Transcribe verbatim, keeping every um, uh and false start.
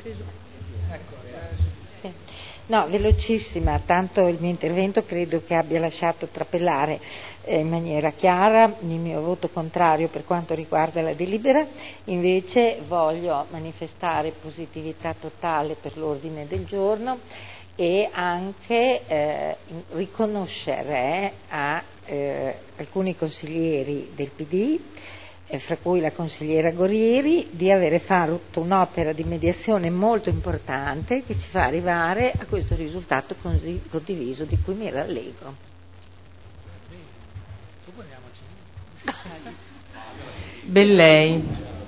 Sì. No, velocissima, tanto il mio intervento credo che abbia lasciato trapelare eh, in maniera chiara il mio voto contrario per quanto riguarda la delibera. Invece voglio manifestare positività totale per l'ordine del giorno e anche eh, riconoscere a eh, alcuni consiglieri del P D, eh, fra cui la consigliera Gorieri, di avere fatto un'opera di mediazione molto importante che ci fa arrivare a questo risultato così condiviso di cui mi rallegro. Bellei.